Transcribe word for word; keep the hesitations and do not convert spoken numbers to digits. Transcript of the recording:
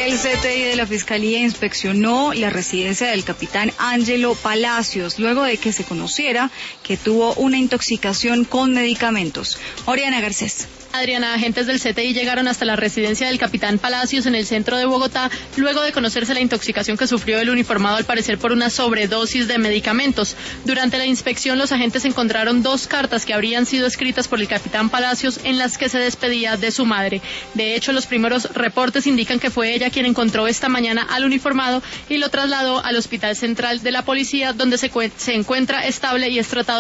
El C T I de la Fiscalía inspeccionó la residencia del capitán Ángelo Palacios, luego de que se conociera que tuvo una intoxicación con medicamentos. Oriana Garcés. Adriana, agentes del C T I llegaron hasta la residencia del capitán Palacios en el centro de Bogotá, luego de conocerse la intoxicación que sufrió el uniformado, al parecer por una sobredosis de medicamentos. Durante la inspección, los agentes encontraron dos cartas que habrían sido escritas por el capitán Palacios en las que se despedía de su madre. De hecho, los primeros reportes indican que fue ella quien encontró esta mañana al uniformado y lo trasladó al Hospital Central de la Policía, donde se, se encuentra estable y es tratado